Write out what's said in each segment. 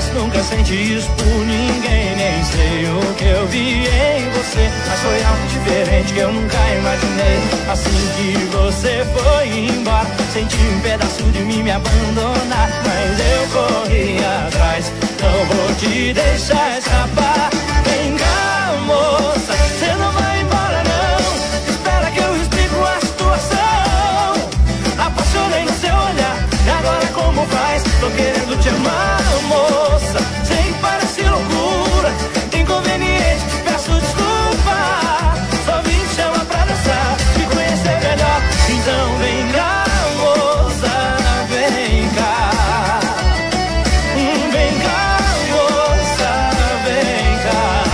confesso, nunca senti isso por ninguém. Nem sei o que eu vi em você, mas foi algo diferente que eu nunca imaginei. Assim que você foi embora, senti um pedaço de mim me abandonar. Mas eu corri atrás, não vou te deixar escapar. Vem cá, moça, você não vai embora não. Espera que eu explico a situação. Apaixonei no seu olhar, e agora como faz? Tô querendo te amar, moça. Sei que parece loucura, inconveniente, te peço desculpa. Só vim te chamar pra dançar, te conhecer melhor. Então vem cá, moça, vem cá. Vem cá, moça, vem cá.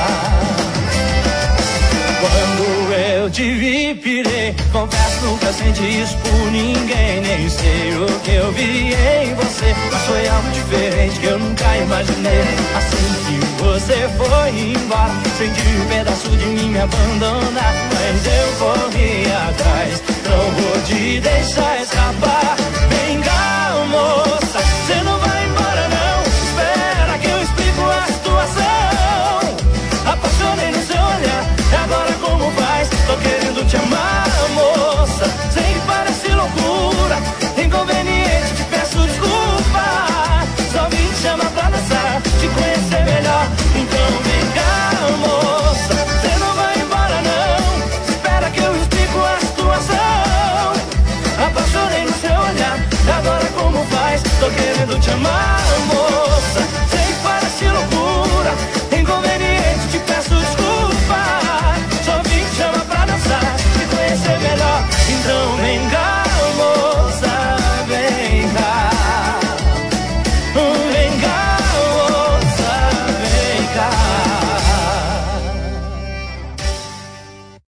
Quando eu te vi, pirei. Confesso, nunca senti isso por ninguém. Nem sei o que eu vi em você, mas foi algo diferente que eu nunca imaginei. Assim que você foi embora, senti um pedaço de mim me abandonar. Mas eu corri atrás, não vou te deixar escapar. Vem cá, moça, você não vai embora não. Espera que eu explico a situação. Apaixonei no seu olhar, e agora como faz? Tô querendo te amar, moça. Sei que parece loucura, inconveniente, te peço desculpa. Só vim te chamar pra dançar, te conhecer melhor. Então vem cá, moça, você não vai embora não. Espera que eu explico a situação. Apaixonei no seu olhar, e agora como faz? Tô querendo te amar,